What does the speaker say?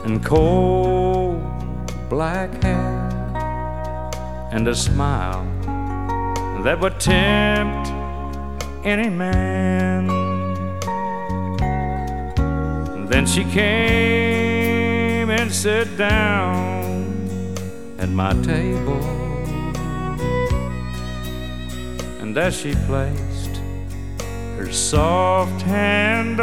and coal black hair, and a smile that would tempt any man. Then she came and sat down at my table, and as she placed her soft hand